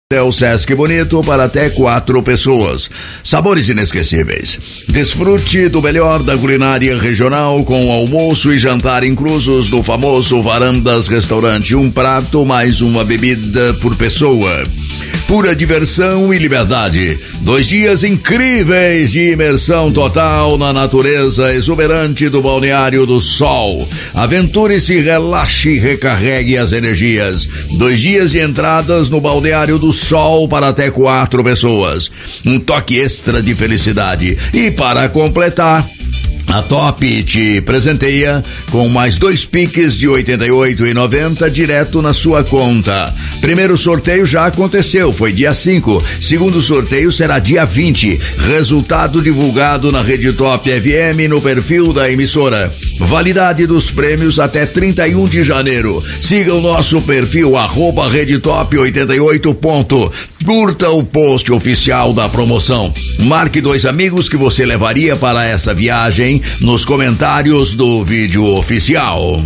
O Sesc Bonito para até 4 pessoas. Sabores inesquecíveis. Desfrute do melhor da culinária regional com almoço e jantar inclusos no famoso Varandas Restaurante. Um prato mais uma bebida por pessoa. Pura diversão e liberdade. 2 dias incríveis de imersão total na natureza exuberante do Balneário do Sol. Aventure-se, relaxe e recarregue as energias. 2 dias de entradas no Balneário do Sol para até 4 pessoas. Um toque extra de felicidade. E para completar, a Top te presenteia com mais 2 piques de R$ 88,90 direto na sua conta. Primeiro sorteio já aconteceu, foi dia 5. Segundo sorteio será dia 20. Resultado divulgado na Rede Top FM no perfil da emissora. Validade dos prêmios até 31 de janeiro. Siga o nosso perfil @RedeTop88. Curta o post oficial da promoção. Marque 2 amigos que você levaria para essa viagem nos comentários do vídeo oficial.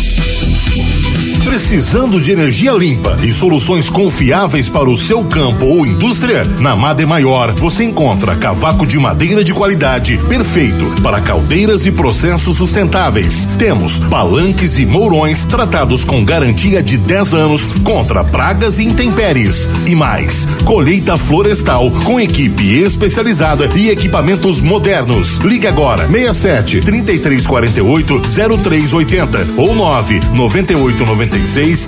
Precisando de energia limpa e soluções confiáveis para o seu campo ou indústria? Na Made Maior você encontra cavaco de madeira de qualidade, perfeito para caldeiras e processos sustentáveis. Temos palanques e mourões tratados com garantia de 10 anos contra pragas e intempéries. E mais, colheita florestal com equipe especializada e equipamentos modernos. Ligue agora 67 3348 0380 ou 99896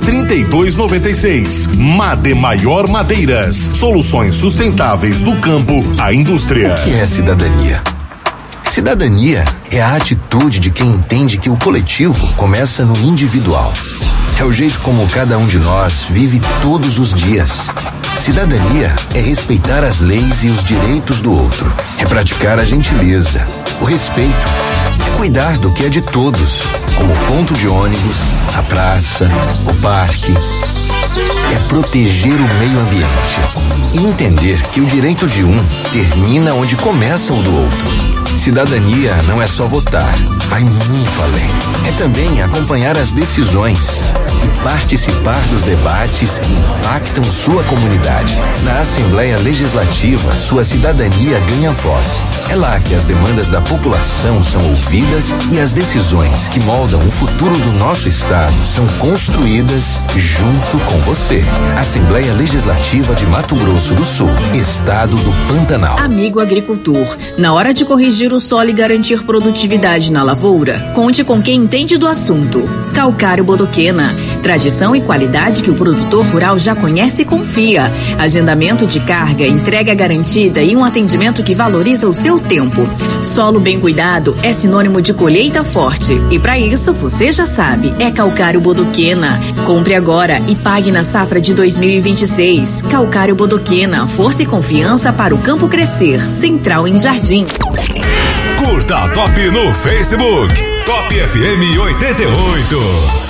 3296. Made Maior Madeiras. Soluções sustentáveis do campo à indústria. O que é cidadania? Cidadania é a atitude de quem entende que o coletivo começa no individual. É o jeito como cada um de nós vive todos os dias. Cidadania é respeitar as leis e os direitos do outro. É praticar a gentileza, o respeito. É cuidar do que é de todos, como o ponto de ônibus, a praça, o parque. É proteger o meio ambiente e entender que o direito de um termina onde começa o do outro. Cidadania não é só votar, vai muito além. É também acompanhar as decisões e participar dos debates que impactam sua comunidade. Na Assembleia Legislativa, sua cidadania ganha voz. É lá que as demandas da população são ouvidas e as decisões que moldam o futuro do nosso estado são construídas junto com você. Assembleia Legislativa de Mato Grosso do Sul, Estado do Pantanal. Amigo agricultor, na hora de corrigir o solo e garantir produtividade na lavoura, conte com quem entende do assunto. Calcário Bodoquena. Tradição e qualidade que o produtor rural já conhece e confia. Agendamento de carga, entrega garantida e um atendimento que valoriza o seu tempo. Solo bem cuidado é sinônimo de colheita forte. E para isso, você já sabe, é Calcário Bodoquena. Compre agora e pague na safra de 2026. Calcário Bodoquena, força e confiança para o campo crescer. Central em Jardim. Curta a Top no Facebook. Top FM 88.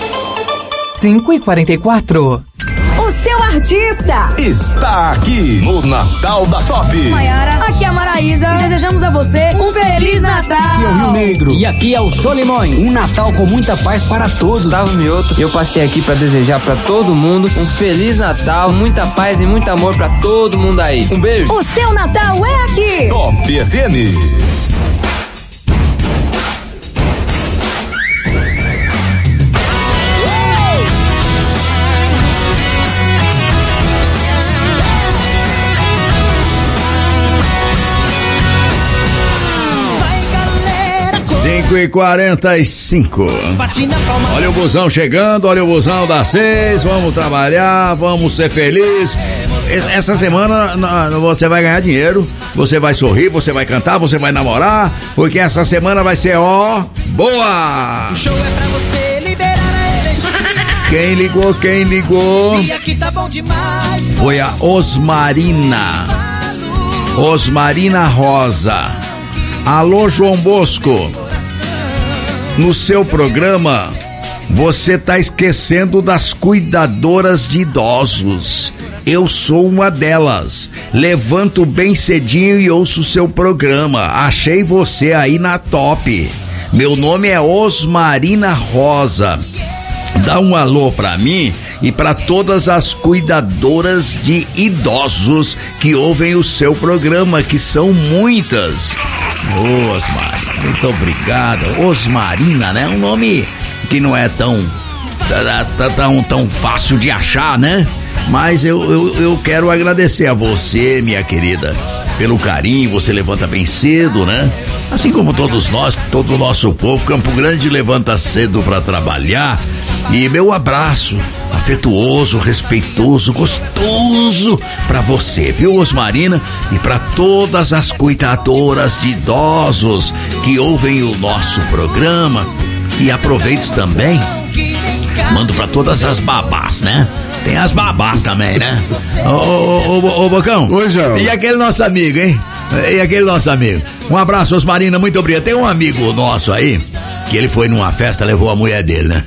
5h44. O seu artista está aqui no Natal da Top. Maiara, aqui é a Maraísa. Desejamos a você um Feliz Natal. Aqui é o Rio Negro. E aqui é o Solimões. Um Natal com muita paz para todos. Gustavo Mioto. Eu passei aqui para desejar para todo mundo um Feliz Natal, muita paz e muito amor para todo mundo aí. Um beijo. O seu Natal é aqui. Top FM. Cinco e 45. Olha o busão chegando, olha o busão das 6. Vamos trabalhar, vamos ser felizes. Essa semana você vai ganhar dinheiro, você vai sorrir, você vai cantar, você vai namorar, porque essa semana vai ser boa. O show é pra você liberar a energia. Quem ligou? E aqui tá bom demais. Foi a Osmarina Rosa. Alô, João Bosco. No seu programa, você tá esquecendo das cuidadoras de idosos. Eu sou uma delas. Levanto bem cedinho e ouço seu programa. Achei você aí na Top. Meu nome é Osmarina Rosa. Dá um alô pra mim e para todas as cuidadoras de idosos que ouvem o seu programa, que são muitas. Osmarina, muito obrigado. Osmarina, né? Um nome que não é tão fácil de achar, né? Mas eu quero agradecer a você, minha querida, pelo carinho. Você levanta bem cedo, né? Assim como todos nós, todo o nosso povo. Campo Grande levanta cedo para trabalhar. E meu abraço afetuoso, respeitoso, gostoso para você, viu, Osmarina? E para todas as cuidadoras de idosos que ouvem o nosso programa. E aproveito também, mando para todas as babás, né? Tem as babás também, né? Ô, Bocão. Oi, João. E aquele nosso amigo, hein? E aquele nosso amigo. Um abraço, Osmarina, muito obrigado. Tem um amigo nosso aí, que ele foi numa festa, levou a mulher dele, né?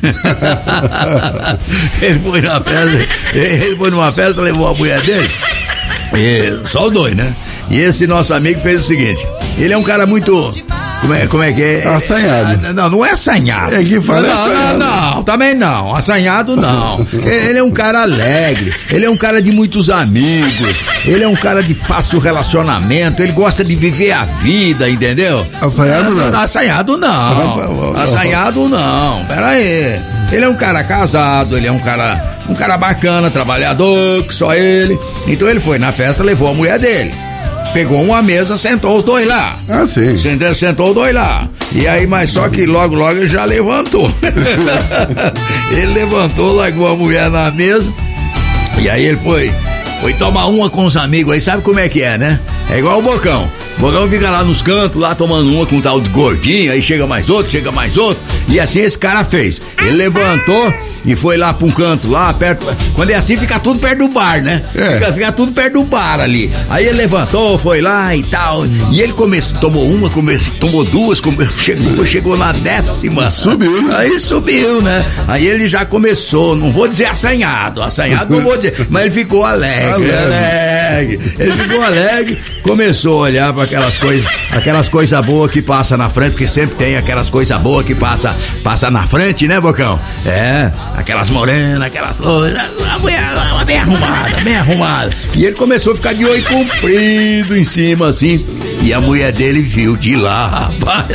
Ele foi numa festa, levou a mulher dele. Só os dois, né? E esse nosso amigo fez o seguinte: ele é um cara muito... Como é que é? Assanhado. Não é assanhado. É que fala assanhado. Não, também não. Assanhado não. Ele é um cara alegre. Ele é um cara de muitos amigos. Ele é um cara de fácil relacionamento. Ele gosta de viver a vida, entendeu? Assanhado não. Assanhado não. Assanhado não. Pera aí. Ele é um cara casado. Ele é um cara bacana, trabalhador, que só ele. Então ele foi na festa, levou a mulher dele. Pegou uma mesa, sentou os dois lá. Ah, sim. Sentou os dois lá. E aí, mas só que logo ele já levantou. Ele levantou, largou a mulher na mesa. E aí ele foi tomar uma com os amigos aí. Sabe como é que é, né? É igual o Bocão. O Bocão fica lá nos cantos, lá tomando uma com um tal de gordinho. Aí chega mais outro. E assim esse cara fez. Ele levantou e foi lá pra um canto, lá perto. Quando é assim, fica tudo perto do bar, né? Fica tudo perto do bar ali. Aí ele levantou, foi lá e tal. E ele tomou duas, chegou na 10ª. Subiu, né? Aí subiu, né? Aí ele já começou, não vou dizer assanhado não vou dizer, mas ele ficou alegre. Ele ficou alegre, começou a olhar para aquelas coisas boas que passa na frente, porque sempre tem aquelas coisas boas que passa na frente, né, Bocão? Aquelas morenas, aquelas coisas, a mulher bem arrumada. E ele começou a ficar de olho comprido em cima, assim. E a mulher dele viu de lá, rapaz.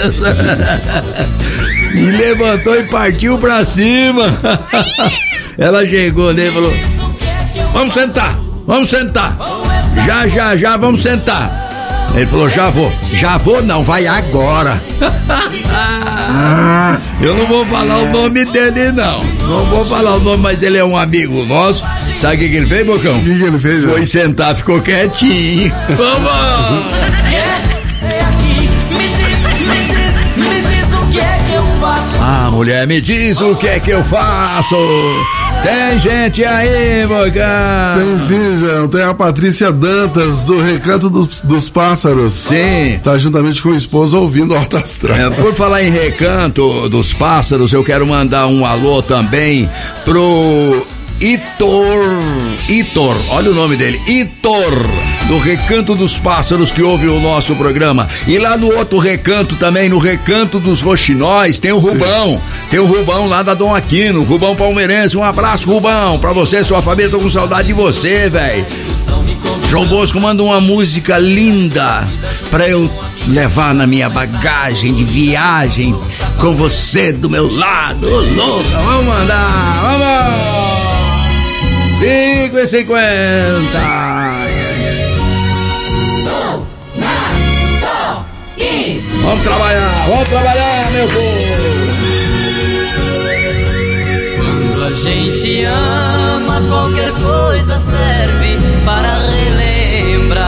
E levantou e partiu pra cima. Ela chegou nele e falou: vamos sentar. Já, vamos sentar. Ele falou: já vou não, vai agora. Eu não vou falar o nome dele, não vou falar o nome, mas ele é um amigo nosso. Sabe o que ele fez, Bocão? O que ele fez? Foi sentar, ficou quietinho. Vamos! Mulher, me diz o que é que eu faço. Tem gente aí, Bocão? Tem sim, João. Tem a Patrícia Dantas, do Recanto dos Pássaros. Sim. Tá juntamente com o esposo ouvindo Alto Astral. Por falar em Recanto dos Pássaros, eu quero mandar um alô também pro Itor, olha o nome dele, Itor, do Recanto dos Pássaros, que ouve o nosso programa. E lá no outro recanto também, no Recanto dos Roxinóis, tem o Rubão. Tem o Rubão lá da Dom Aquino, Rubão palmeirense. Um abraço, Rubão, pra você e sua família. Tô com saudade de você, velho. João Bosco manda uma música linda pra eu levar na minha bagagem de viagem, com você do meu lado. Ô, louca, vamos mandar, vamos! 5h50. Vamos trabalhar, meu povo. Quando a gente ama, qualquer coisa serve para relembrar.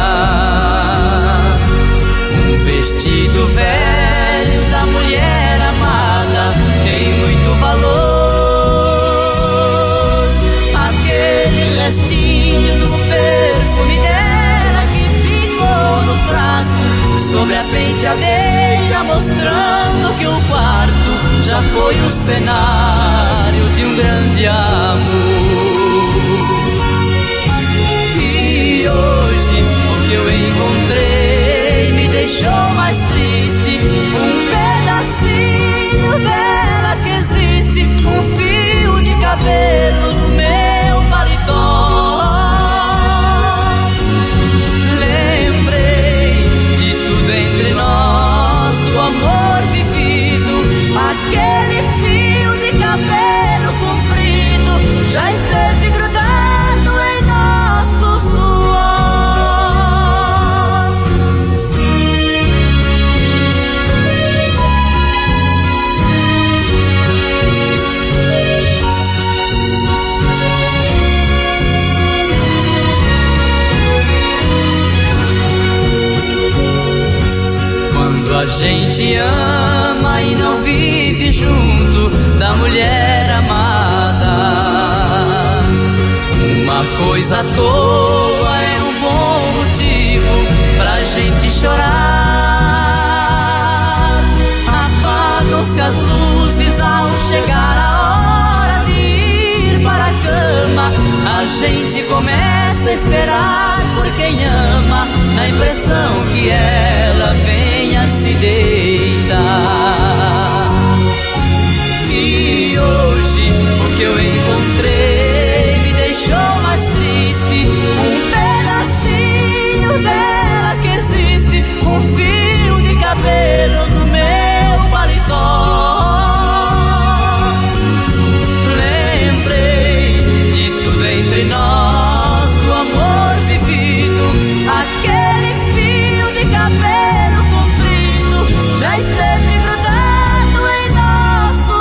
Um vestido velho da mulher amada tem muito valor. Restinho do perfume dela que ficou no frasco sobre a penteadeira, mostrando que o quarto já foi o cenário de um grande amor. E hoje o que eu encontrei me deixou mais triste. Um pedacinho dela que existe, um fio de cabelo no meu a gente ama e não vive junto da mulher amada. Uma coisa à toa é um bom motivo pra gente chorar. Apagam-se as luzes ao chegar a hora de ir para a cama. A gente começa a esperar por quem ama, na impressão que ela venha se deitar. E hoje o que eu encontrei me deixou mais triste. Um pedacinho dela que existe, um fio de cabelo no meu paletó. Lembrei de tudo entre nós, do amor vivido. Aquele fio de cabelo comprido já esteve grudado em nosso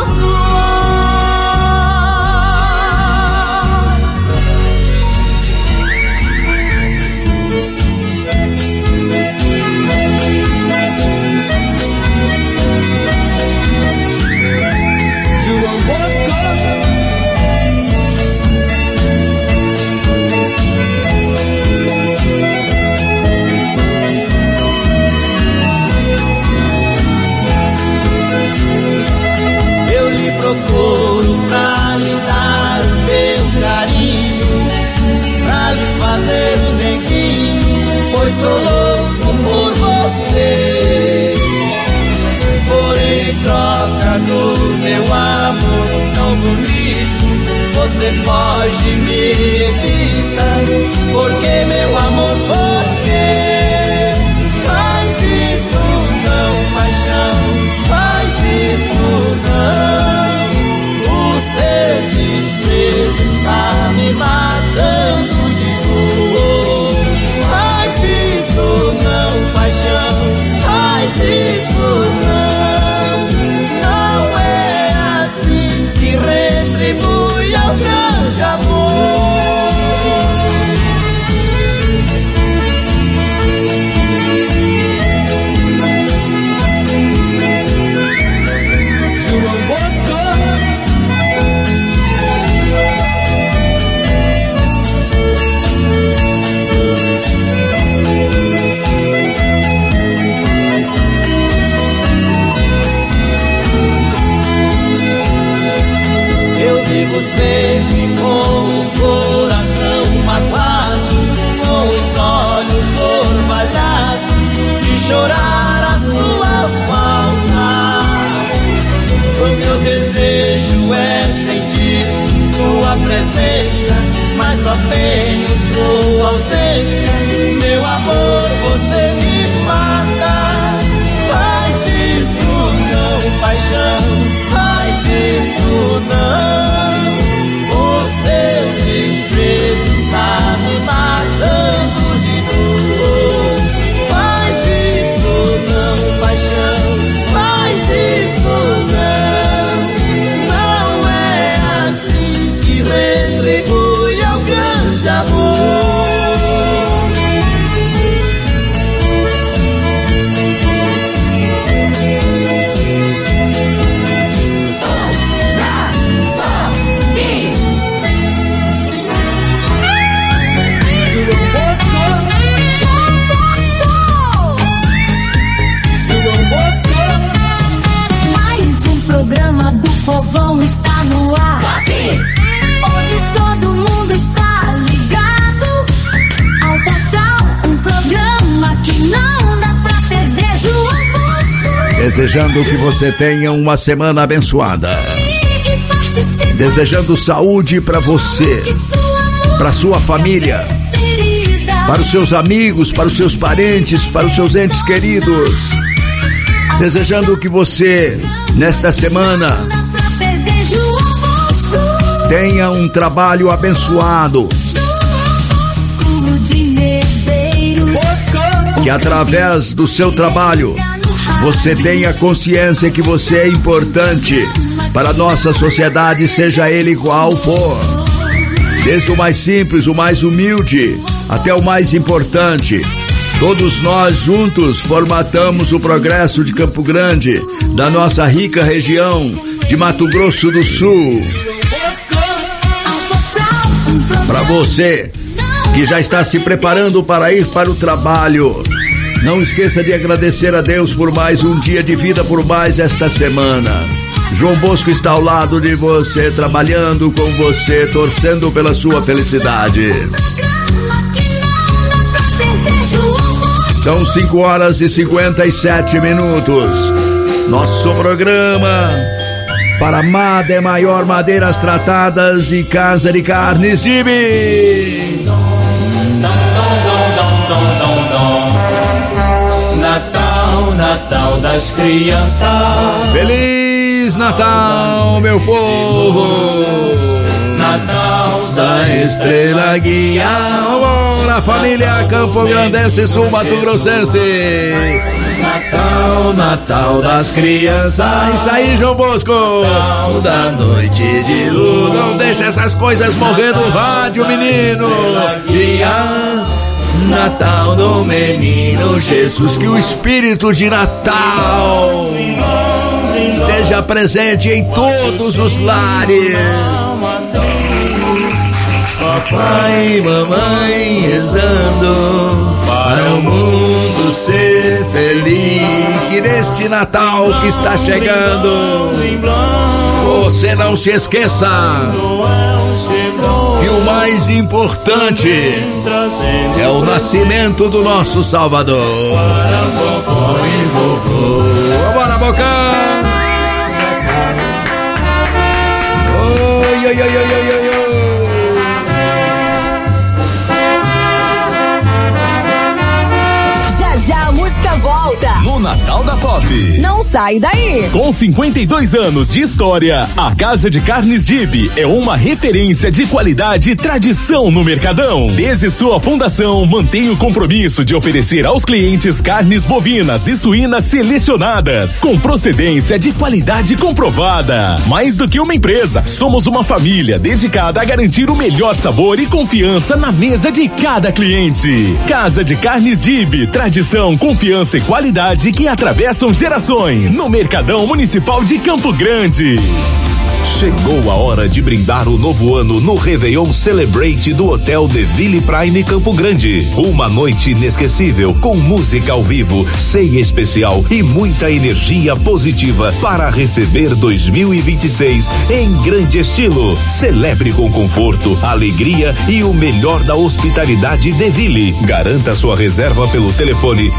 João Bosco. Eu lhe procuro pra lhe dar o meu carinho, pra lhe fazer um neguinho, pois sou louco por você. Porém, em troca do meu amor tão bonito, você foge e me evita. Porque, meu amor, por quê? Faz isso não, paixão, faz isso não. O seu desprezo tá me matando de dor. Faz isso não, paixão, faz isso não. Não é assim que retribui ao grande amor. João Bosco. Eu vivo sempre com o coração magoado, com os olhos orvalhados, de chorar a sua falta. O meu desejo é sentir sua presença, mas só tenho sua ausência. Meu amor, você me mata. Faz isso não, paixão, faz isso não. O seu desprezo tá me matando de dor. Faz isso não, paixão, faz isso não. Não é assim que retribui ao grande amor. Mais um programa do povão está no ar, onde todo mundo está ligado. Alto Astral, um programa que não dá pra perder. João Bosco. Desejando que você tenha uma semana abençoada. Desejando saúde para você, para sua família, para os seus amigos, para os seus parentes, para os seus entes queridos. Desejando que você, nesta semana, tenha um trabalho abençoado. Que através do seu trabalho você tenha consciência que você é importante para a nossa sociedade, seja ele qual for. Desde o mais simples, o mais humilde, até o mais importante. Todos nós juntos formatamos o progresso de Campo Grande, da nossa rica região de Mato Grosso do Sul. Para você que já está se preparando para ir para o trabalho, não esqueça de agradecer a Deus por mais um dia de vida, por mais esta semana. João Bosco está ao lado de você, trabalhando com você, torcendo pela sua felicidade. São 5h57. Nosso programa para Made Maior Madeiras Tratadas e Casa de Carnes Dibi. Natal, Natal das crianças. Feliz Natal, meu povo. Natal da Estrela Guia. Ora, família Campo Grandense, Sul Mato Grossense. Natal, Natal das crianças. Isso aí, João Bosco. Da noite de luz. Não deixa essas coisas morrer no rádio, menino. Guia. Natal do menino Jesus. Que o espírito de Natal esteja presente em todos os lares. Papai e mamãe rezando para o mundo ser feliz. Que neste Natal que está chegando, você não se esqueça que o mais importante é o nascimento do nosso Salvador. Vambora, Bocão! Oi, oi, oi, oi, oi, oi. Já a música volta no Natal da Pop. Não sai daí. Com 52 anos de história, a Casa de Carnes Dibi é uma referência de qualidade e tradição no Mercadão. Desde sua fundação, mantém o compromisso de oferecer aos clientes carnes bovinas e suínas selecionadas, com procedência de qualidade comprovada. Mais do que uma empresa, somos uma família dedicada a garantir o melhor sabor e confiança na mesa de cada cliente. Casa de Carnes Dibi, tradição, confiança e qualidade que atravessam gerações. No Mercadão Municipal de Campo Grande. Chegou a hora de brindar o novo ano no Réveillon Celebrate do Hotel The Ville Prime Campo Grande. Uma noite inesquecível com música ao vivo, ceia especial e muita energia positiva para receber 2026 em grande estilo. Celebre com conforto, alegria e o melhor da hospitalidade The Ville. Garanta sua reserva pelo telefone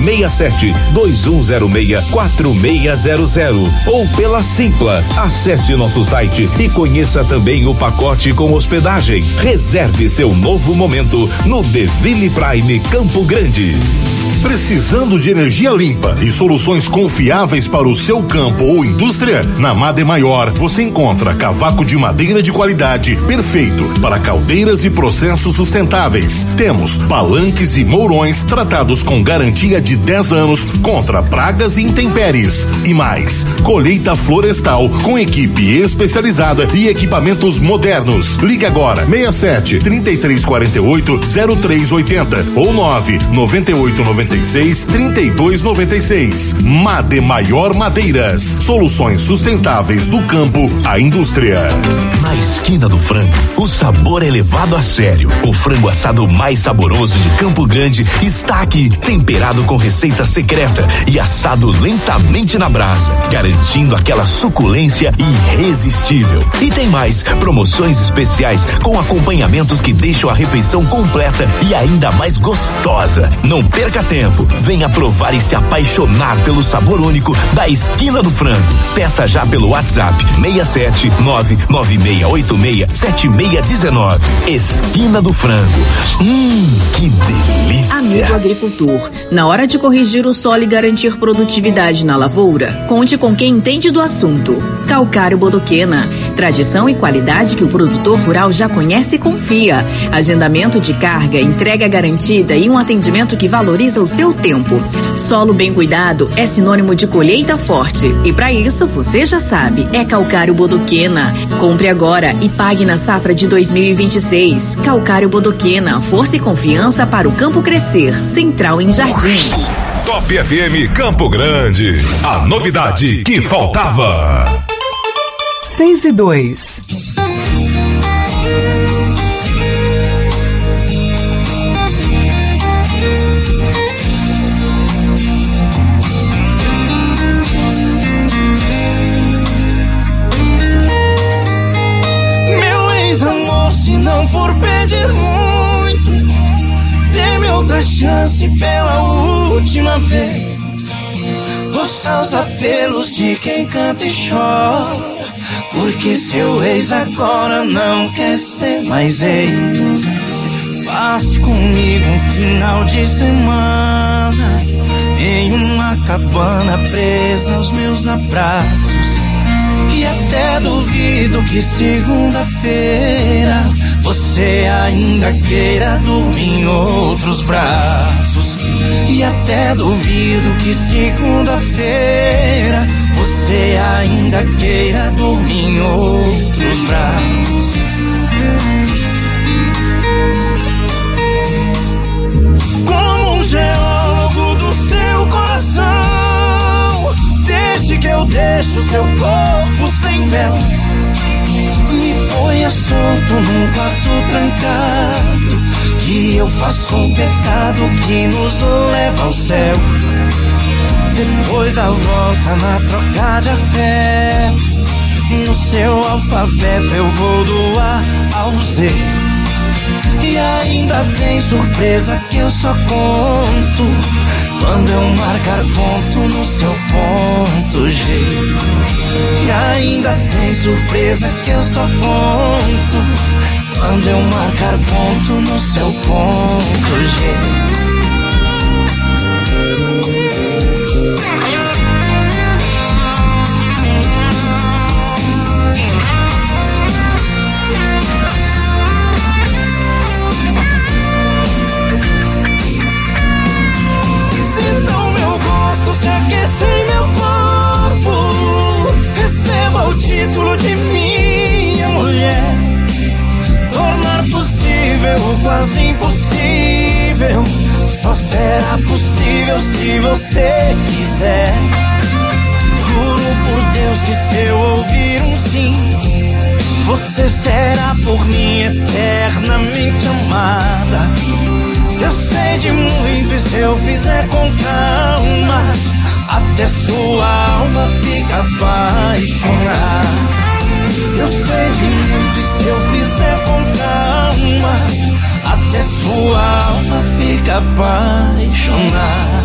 67-2106-4600 ou pela Simpla. Acesse nosso site e conheça também o pacote com hospedagem. Reserve seu novo momento no The Ville Prime Campo Grande. Precisando de energia limpa e soluções confiáveis para o seu campo ou indústria? Na Made Maior você encontra cavaco de madeira de qualidade, perfeito para caldeiras e processos sustentáveis. Temos palanques e mourões tratados com garantia de 10 anos contra pragas e intempéries. E mais, colheita florestal com equipe especializada e equipamentos modernos. Ligue agora 67-3348-0380 ou 99896-3296. Made Maior Madeiras, soluções sustentáveis do campo à indústria. Na esquina do frango, o sabor é levado a sério. O frango assado mais saboroso de Campo Grande está aqui, temperado com receita secreta e assado lentamente na brasa, garantindo aquela suculência irresistível. E tem mais, promoções especiais com acompanhamentos que deixam a refeição completa e ainda mais gostosa. Não perca tempo, venha provar e se apaixonar pelo sabor único da Esquina do Frango. Peça já pelo WhatsApp 67996867619. Esquina do Frango. Que delícia! Amigo agricultor, na hora de corrigir o solo e garantir produtividade na lavoura, conte com quem entende do assunto. Calcário Bodoquena, Tradição e qualidade que o produtor rural já conhece e confia. Agendamento de carga, entrega garantida e um atendimento que valoriza o seu tempo. Solo bem cuidado é sinônimo de colheita forte. E para isso, você já sabe, é Calcário Bodoquena. Compre agora e pague na safra de 2026. Calcário Bodoquena, força e confiança para o campo crescer. Central em Jardim. Top FM Campo Grande. A novidade que faltava. 6:02. Meu ex-amor, se não for pedir muito, dê-me outra chance pela última vez. Ouça os apelos de quem canta e chora, porque seu ex agora não quer ser mais ex. Passe comigo um final de semana em uma cabana presa aos meus abraços. E até duvido que segunda-feira você ainda queira dormir em outros braços. E até duvido que segunda-feira você ainda queira dormir em outros braços. Como um geólogo do seu coração, deixe que eu deixe o seu corpo sem véu. Me ponha solto num quarto trancado, que eu faço um pecado que nos leva ao céu. Depois da volta na troca de afeto, no seu alfabeto eu vou do A ao Z. E ainda tem surpresa que eu só conto quando eu marcar ponto no seu ponto G. E ainda tem surpresa que eu só conto quando eu marcar ponto no seu ponto G. Se aquecer em meu corpo, receba o título de minha mulher. Tornar possível o quase impossível só será possível se você quiser. Juro por Deus que se eu ouvir um sim, você será por mim eternamente amada. Eu sei de muito e se eu fizer com calma, até sua alma fica apaixonada. Eu sei de muito e se eu fizer com calma, até sua alma fica apaixonada.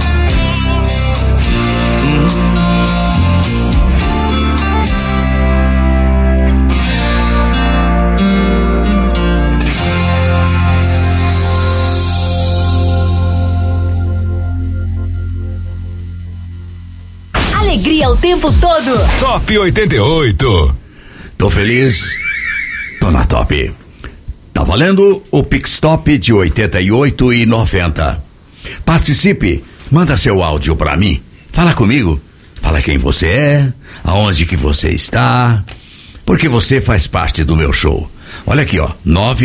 Alegria o tempo todo. Top 88. Tô feliz, tô na top. Tá valendo o Pixtop de 88 e 90. Participe, manda seu áudio pra mim. Fala comigo, fala quem você é, aonde que você está, porque você faz parte do meu show. Olha aqui, ó,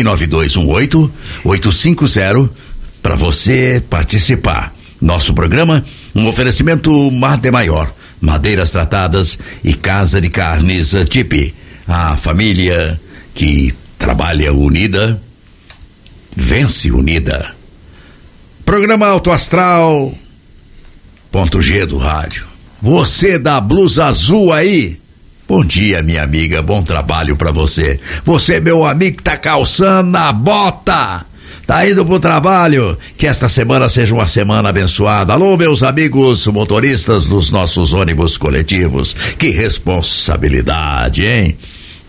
99218-850 pra você participar. Nosso programa, um oferecimento Mar de Maior, madeiras tratadas e Casa de Carnes Tipi. A família que trabalha unida, vence unida. Programa Alto Astral, ponto G do rádio. Você da blusa azul aí, bom dia, minha amiga, bom trabalho pra você. Você, meu amigo, que tá calçando a bota, tá indo pro trabalho, que esta semana seja uma semana abençoada. Alô, meus amigos motoristas dos nossos ônibus coletivos, que responsabilidade, hein?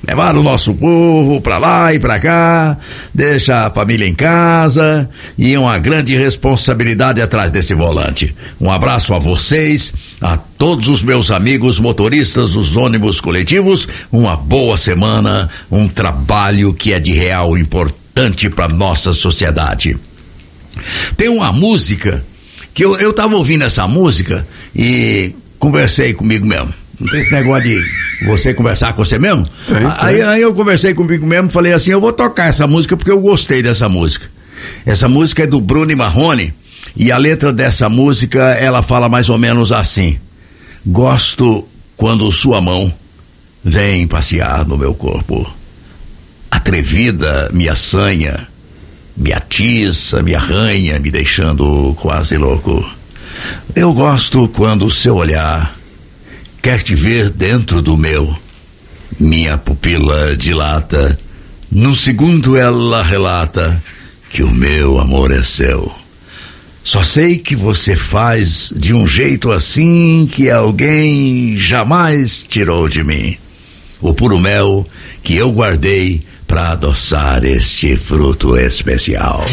Levar o nosso burro pra lá e pra cá, deixa a família em casa e uma grande responsabilidade atrás desse volante. Um abraço a vocês, a todos os meus amigos motoristas dos ônibus coletivos, uma boa semana, um trabalho que é de real importante pra nossa sociedade. Tem uma música que eu tava ouvindo essa música e conversei comigo mesmo. Não tem esse negócio de você conversar com você mesmo? Aí eu conversei comigo mesmo, falei assim, eu vou tocar essa música porque eu gostei dessa música. Essa música é do Bruno e Marrone e a letra dessa música, ela fala mais ou menos assim: gosto quando sua mão vem passear no meu corpo. Atrevida, me assanha, me atiça, me arranha, me deixando quase louco. Eu gosto quando o seu olhar quer te ver dentro do meu. Minha pupila dilata. Num segundo ela relata que o meu amor é seu. Só sei que você faz de um jeito assim que alguém jamais tirou de mim. O puro mel que eu guardei para adoçar este fruto especial.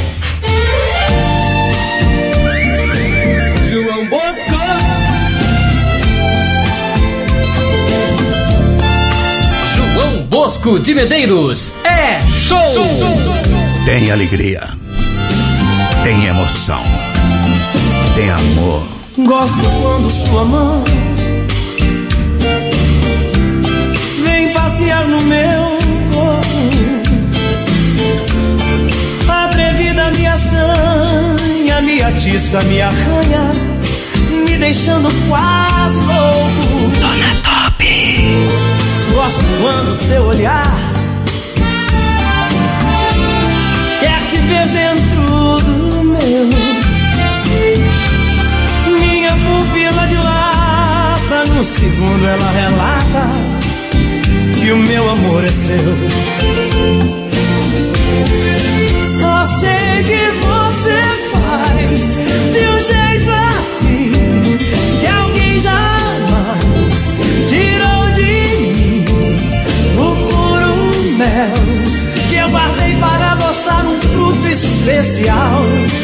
João Bosco, João Bosco de Medeiros é show! Tem alegria, tem emoção, tem amor. gosto quando sua mão vem passear no meu corpo. Atrevida me assanha, me atiça, me arranha, me deixando quase louco. Dona Top. Gosto quando seu olhar quer te ver dentro do meu. Minha pupila dilata, num segundo ela relata que o meu amor é seu. Só sei que você faz de um jeito assim que alguém jamais tirou de mim o puro mel que eu guardei para adoçar um fruto especial.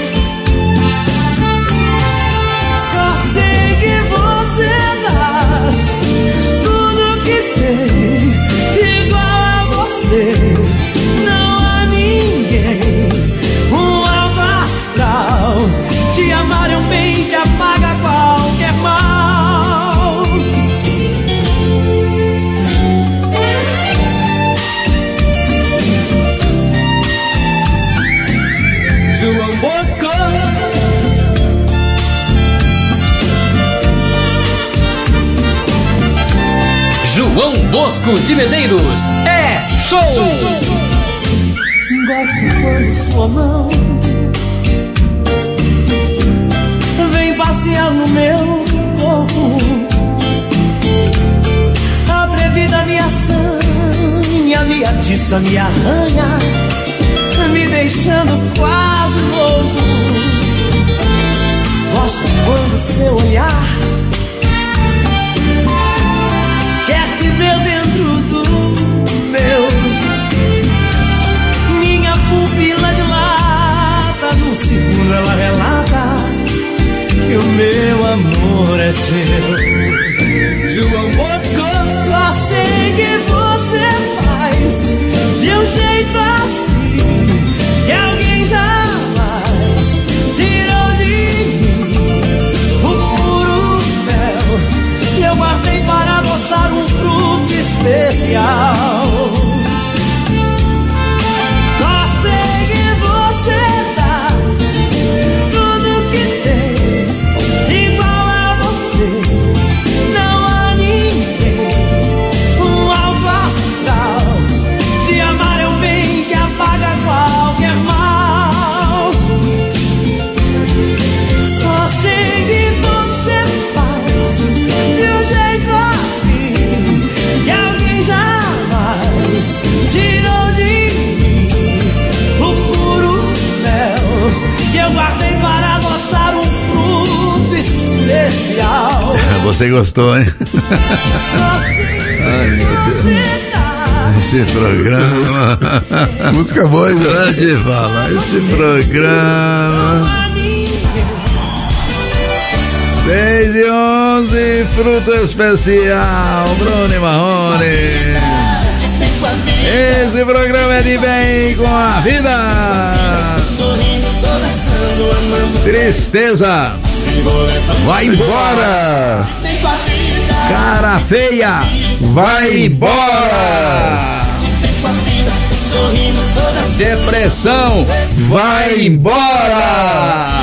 Só sei que você dá tudo que tem igual a você. Não há ninguém, um alto astral, te amar é um bem que apaga qualquer mal. João Bosco, João Bosco de Medeiros é show! Gosto quando sua mão vem passear no meu corpo. Atrevida me assanha, me atiça, me arranha, me deixando quase louco. Gosto quando seu olhar quer te ver dentro do meu. Minha pupila dilata, num segundo ela relata que o meu amor é seu. João Bosco, só sei que você faz de um jeito assim que alguém jamais tirou de mim o puro mel que eu guardei para adoçar um fruto especial. Só sei que você dá tudo que tem igual a você. Não há ninguém, um alto astral, te amar é um bem que apaga qualquer mal. Só sei que você faz de um jeito assim que alguém jamais tirou de mim o puro mel que eu guardei para adoçar um fruto especial. Você gostou, hein? Só sei Ai, meu Deus. você dá esse programa. Música boa, hein? Pra te falar, esse programa. 6:11, fruta especial, Bruno e Marrone. Esse programa é de bem com a vida. Tristeza, vai embora. Cara feia, vai embora. Depressão, vai embora.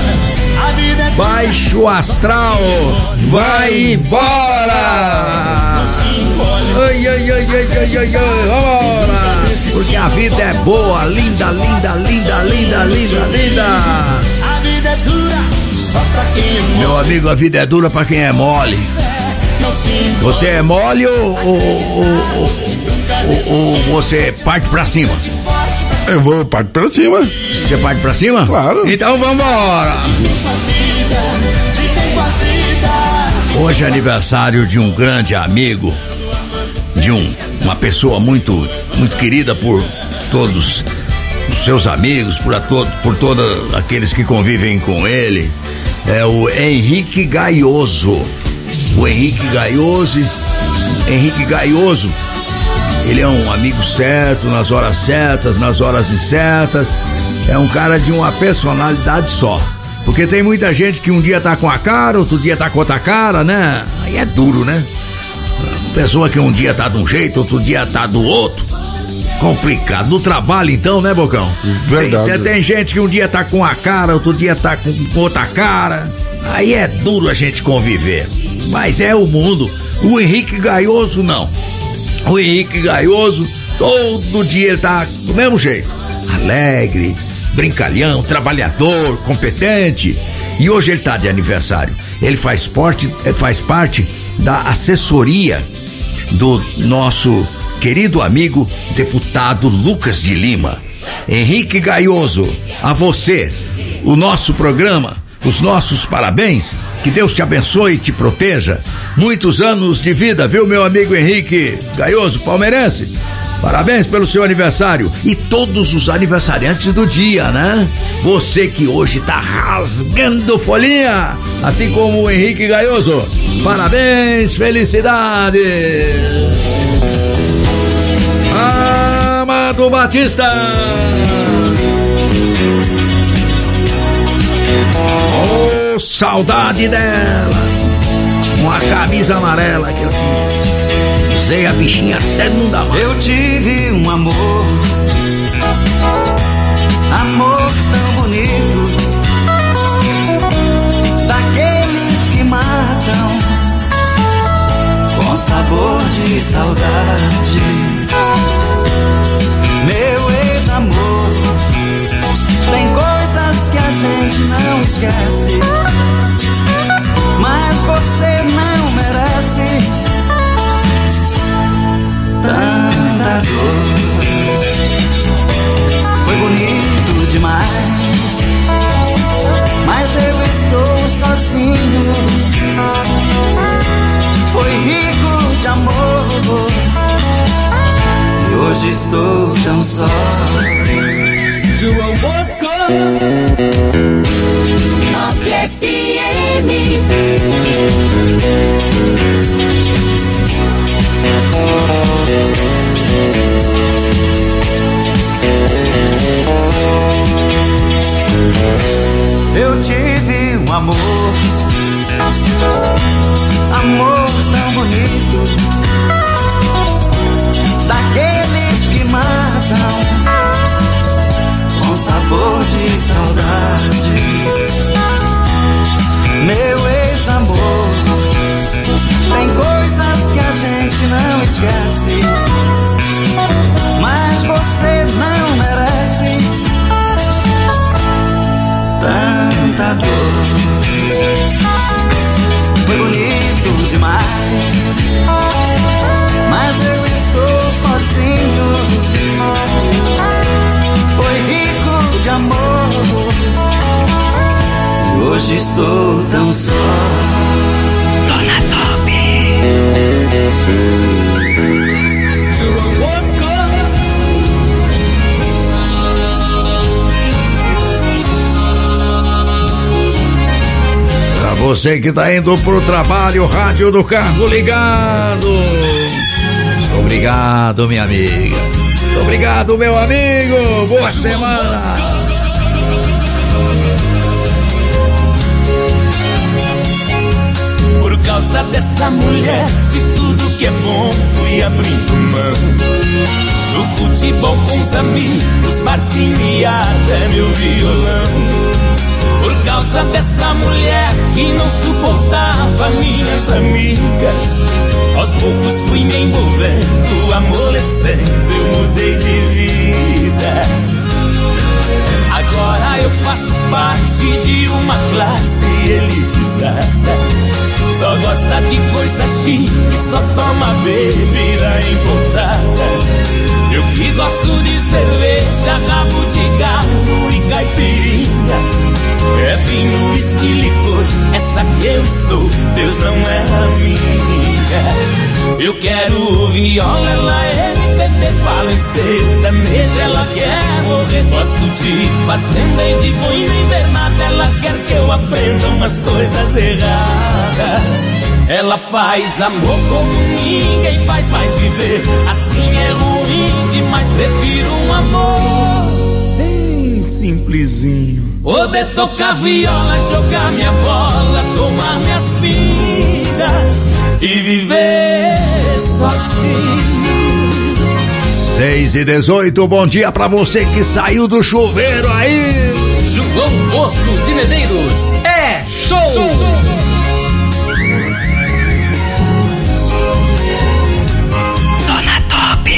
Baixo astral, vai embora. Ai, ai, ai, ai, ai, ai, ai, vambora. Porque a vida é boa, linda, linda, linda, linda, linda, linda. A vida é dura, só pra quem é mole. Meu amigo, a vida é dura pra quem é mole. Você é mole ou você parte pra cima? Eu vou parte pra cima. Você parte pra cima? Claro. Então vambora. Hoje é aniversário de um grande amigo, de uma pessoa muito querida por todos os seus amigos, por todos aqueles que convivem com ele. É o Henrique Gaioso. O Henrique Gaioso, ele é um amigo certo, nas horas certas, nas horas incertas. É um cara de uma personalidade só. Porque tem muita gente que um dia tá com a cara, outro dia tá com outra cara, né? Aí é duro, né? Pessoa que um dia tá de um jeito, outro dia tá do outro. Complicado. No trabalho então, né, Bocão? Verdade. Tem gente que um dia tá com a cara, outro dia tá com outra cara. Aí é duro a gente conviver. Mas é o mundo. O Henrique Gaioso não. O Henrique Gaioso, todo dia ele tá do mesmo jeito. Alegre, brincalhão, trabalhador, competente. E hoje ele tá de aniversário. Ele faz parte da assessoria do nosso querido amigo deputado Lucas de Lima. Henrique Gaioso, a você, o nosso programa, os nossos parabéns. Que Deus te abençoe e te proteja. Muitos anos de vida, viu, meu amigo Henrique Gaioso, palmeirense? Parabéns pelo seu aniversário e todos os aniversariantes do dia, né? Você que hoje tá rasgando folhinha, assim como o Henrique Gaioso. Parabéns, felicidades. Amado Batista. Oh, saudade dela. Uma camisa amarela que eu tinha. Usei a bichinha até não dá mais. Eu tive um amor tão bonito, daqueles que matam com sabor de saudade. Meu ex-amor, tem coisas que a gente não esquece, mas você não merece tanta dor. Foi bonito demais, mas eu estou sozinho. Foi rico de amor e hoje estou tão só. João Bosco, Top FM. Eu tive um amor tão bonito, daqueles que matam com sabor de saudade. Meu ex-amor, tem coisas que a gente não esquece, mas você não merece tanta dor. Foi bonito demais, mas eu estou sozinho. Foi rico de amor e hoje estou tão só. Dona Top. Você que tá indo pro trabalho, rádio do carro ligado. Obrigado, minha amiga. Obrigado, meu amigo. Boa semana. Por causa dessa mulher, de tudo que é bom fui abrindo mão. No futebol com os amigos, barzinho e até meu violão. Por causa dessa mulher que não suportava minhas amigas, aos poucos fui me envolvendo, amolecendo, eu mudei de vida. Agora eu faço parte de uma classe elitizada. Só gosta de coisa chique, só toma bebida importada. Eu que gosto de cerveja, rabo de gado e caipirinha. É vinho, uísque, licor, essa que eu estou, Deus não é amiga. Eu quero viola, ela é MPB, fala em sertanejo, ela quer morrer. Gosto de fazenda e de boi na invernada, ela quer que eu aprenda umas coisas erradas. Ela faz amor como ninguém faz mais viver, assim é ruim demais, prefiro um amor bem simplesinho. Poder tocar viola, jogar minha bola, tomar minhas pingas e viver sozinho. 6h18, bom dia pra você que saiu do chuveiro aí. João Bosco de Medeiros, é show! Dona Top.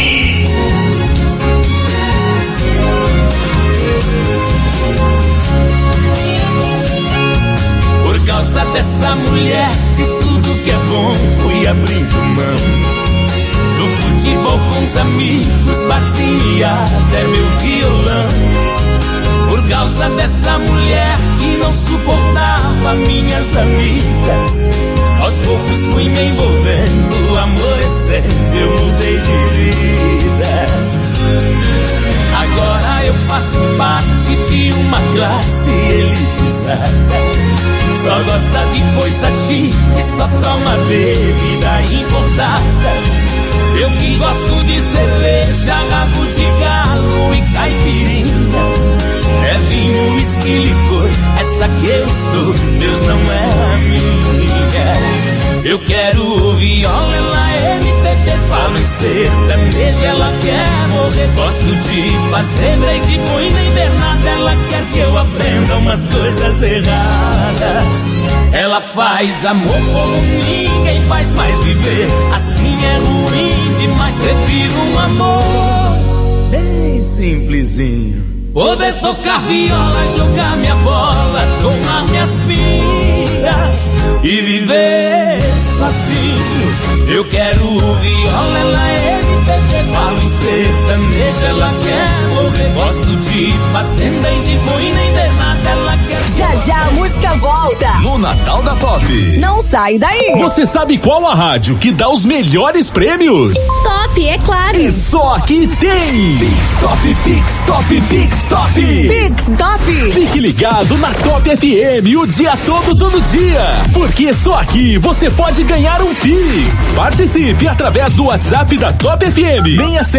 Por causa dessa mulher, de tudo que é bom fui abrindo mão. Do futebol com os amigos, barzinho e até meu violão. Por causa dessa mulher que não suportava minhas amigas, aos poucos fui me envolvendo, amolecendo, eu mudei de vida. Agora eu faço parte de uma classe elitizada. Só gosta de coisa chique, só toma bebida importada. Eu que gosto de cerveja, rabo de galo e caipirinha. É vinho, uísque, licor, essa que eu estou, Deus não é amiga. Eu quero viola, ela é MPB, fala em sertanejo, ela quer morrer. Gosto de fazenda e de boi na invernada, ela quer que eu aprenda umas coisas erradas. Ela faz amor como ninguém faz mais viver, assim é ruim demais, prefiro um amor bem simplesinho. Poder tocar viola, jogar minha bola, tomar minhas pingas e viver sozinho. Eu quero viola, ela é MPB, falo em sertanejo, ela quer morrer. Gosto de fazenda e de boi na invernada, ela quer. Já já a música volta no Natal da Pop. Não sai daí. Você sabe qual a rádio que dá os melhores prêmios? Top, é claro. E só aqui tem Pix Top, Pix Top, Pix Top. Pix Top. Fique ligado na Top FM o dia todo dia, porque só aqui você pode ganhar um Pix. Participe através do WhatsApp da Top FM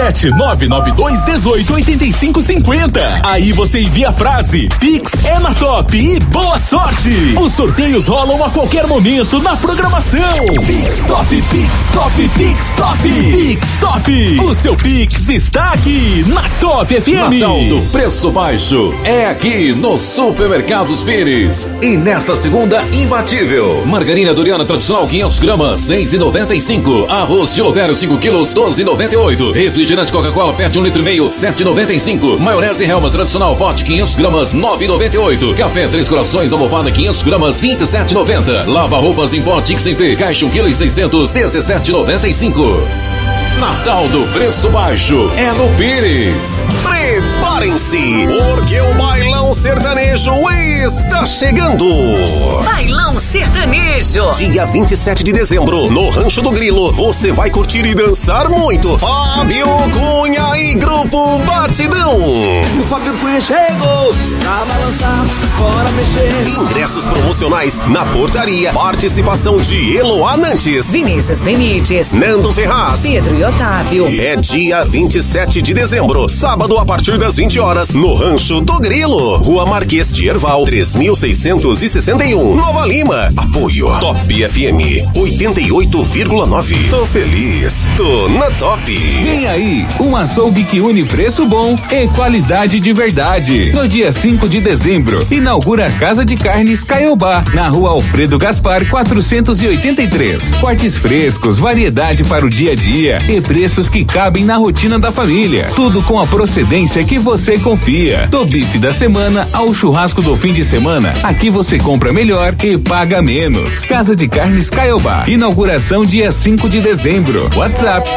67992188550. Aí você envia a frase Pix é na Top e boa sorte. Os sorteios rolam a qualquer momento na programação. Pix Top, Pix Top, Pix Top, Pix Top. O seu Pix está aqui na Top FM. Natal do preço baixo é aqui no Supermercados Pires. E nesta segunda, imbatível. Margarina Doriana tradicional 500 gramas, 6,95. Arroz Gilodério 5 quilos, 12,98. Refrigerante Coca-Cola PET 1,5 litro, 7,95. Maionese Helma tradicional pote 500 gramas, 9,98. Café Três Corações almofada 500 gramas, 27,90. Lava roupas em pó XMP, caixa 1,6 kg, 17,95. Natal do Preço Baixo é no Pires. Preparem-se, porque o Bailão Sertanejo está chegando. Bailão Sertanejo. Dia 27 de dezembro, no Rancho do Grilo, você vai curtir e dançar muito. Fábio Cunha e Grupo Batidão. O Fábio Cunha chegou pra balançar, bora mexer. Ingressos promocionais na portaria. Participação de Eloá Nantes, Vinícius Benites, Nando Ferraz, Pedro e Otávio. É dia 27 de dezembro, sábado a partir das 20 horas, no Rancho do Grilo, Rua Marquês de Herval, 3661, Nova Lima. Apoio Top FM 88,9. Tô feliz, tô na Top. Vem aí, um açougue que une preço bom e qualidade de verdade. No dia 5 de dezembro, inaugura a Casa de Carnes Caiobá, na Rua Alfredo Gaspar 483. Cortes frescos, variedade para o dia a dia e preços que cabem na rotina da família. Tudo com a procedência que você confia. Do bife da semana ao churrasco do fim de semana, aqui você compra melhor e paga menos. Casa de Carnes Caiobá, inauguração dia 5 de dezembro. WhatsApp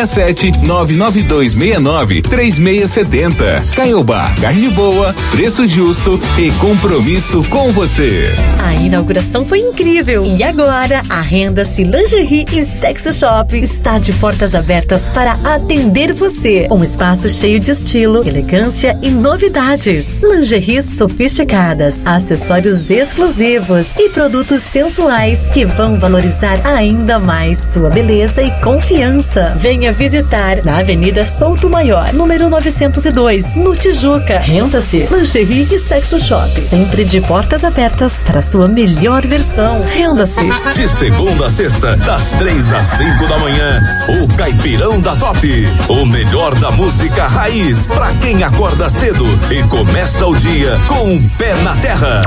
67-99269-3670. Caiobá, carne boa, preço justo e compromisso com você. A inauguração foi incrível e agora a Renda-se Lingerie e Sexy Shop está de portas abertas para atender você. Um espaço cheio de estilo, elegância e novidades. Lingeries sofisticadas, acessórios exclusivos e produtos sensuais que vão valorizar ainda mais sua beleza e confiança. Venha visitar na Avenida Souto Maior, número 902, no Tijuca. Renda-se Lingerie e Sexy Shop, sempre de portas abertas para sua melhor versão. Renda-se. De segunda a sexta, das 3 às 5 da manhã, o Caipirão da Top, o melhor da música raiz, pra quem acorda cedo e começa o dia com o pé na terra.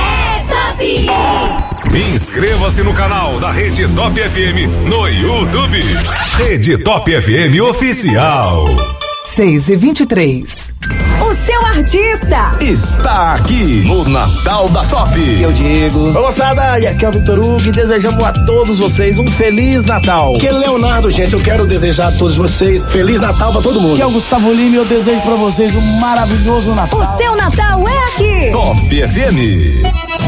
Inscreva-se no canal da Rede Top FM no YouTube. Rede Top FM Oficial. 6h23. O seu artista está aqui no Natal da Top. Eu digo, ô moçada, e aqui é o Vitor Hugo e desejamos a todos vocês um Feliz Natal. Que é Leonardo, gente, eu quero desejar a todos vocês Feliz Natal pra todo mundo. Que é o Gustavo Lima e eu desejo pra vocês um maravilhoso Natal. O seu Natal é aqui. Top FM.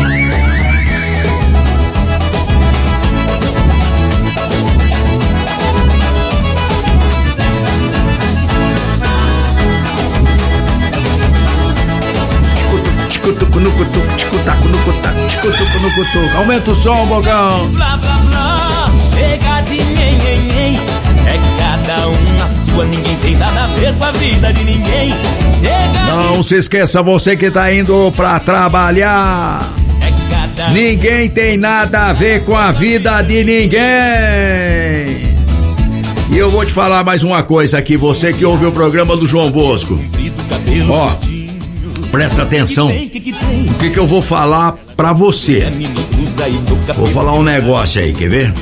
Aumenta o som, Bocão. Blá, blá, blá, chega de nhen. É cada um na sua, ninguém tem nada a ver com a vida de ninguém. Chega. Não se esqueça, você que tá indo pra trabalhar. Ninguém tem nada a ver com a vida de ninguém. E eu vou te falar mais uma coisa aqui, você que ouve o programa do João Bosco. Ó, presta atenção. O que eu vou falar pra você? Vou falar um negócio aí, quer ver?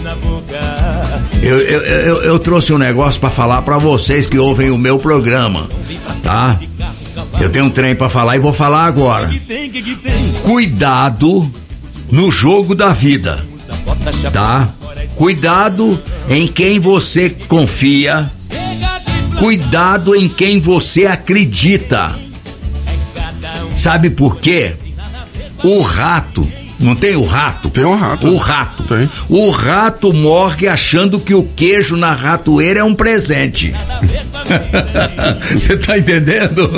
Eu trouxe um negócio pra falar pra vocês que ouvem o meu programa, tá? Eu tenho um trem pra falar e vou falar agora. Cuidado no jogo da vida, tá? Cuidado em quem você confia. Cuidado em quem você acredita. Sabe por quê? O rato, não tem o rato? Tem o rato. O rato. Tem. O rato morre achando que o queijo na ratoeira é um presente. Você tá entendendo?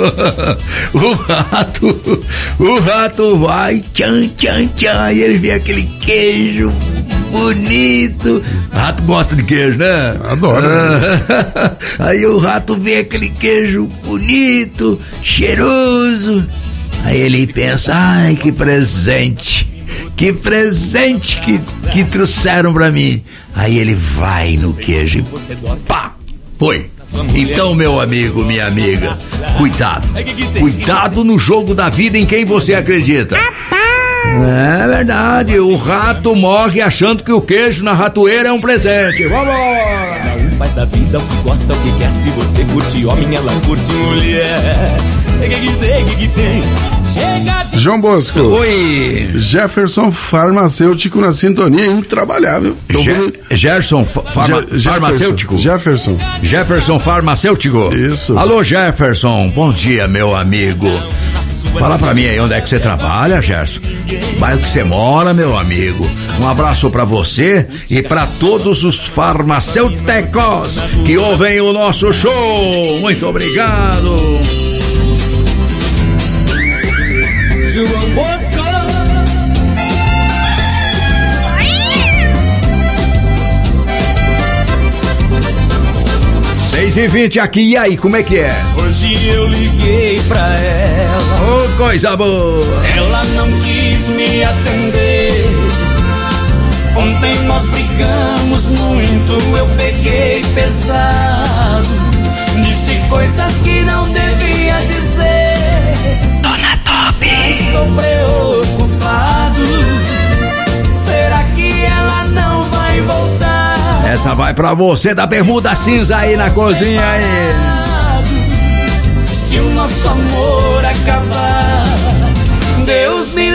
O rato vai, tchan, tchan, tchan, e ele vê aquele queijo bonito. O rato gosta de queijo, né? Adoro. Aí o rato vê aquele queijo bonito, cheiroso. Aí ele pensa, ai, que presente que trouxeram pra mim. Aí ele vai no queijo e pá, foi. Então, meu amigo, minha amiga, cuidado no jogo da vida em quem você acredita. É verdade, o rato morre achando que o queijo na ratoeira é um presente. Vamos! Cada um faz da vida o que gosta, o que quer. Se você curte homem, ela curte mulher. Que tem? João Bosco. Oi. Jefferson farmacêutico na sintonia, intrabalhável. Gerson farmacêutico? Jefferson farmacêutico. Isso. Alô, Jefferson, bom dia, meu amigo. Fala pra mim aí onde é que você trabalha, Gerson. Bairro que você mora, meu amigo. Um abraço pra você e pra todos os farmacêuticos que ouvem o nosso show. Muito obrigado. João Bosco. 6h20 aqui, e aí, como é que é? Hoje eu liguei pra ela. Oh, coisa boa. Ela não quis me atender. Ontem nós brigamos muito, eu peguei pesado. Disse coisas que não devia dizer. Dona Top. Estou preocupado. Será que ela não vai voltar? Essa vai pra você da bermuda cinza aí na cozinha aí. Se o nosso amor acabar, Deus me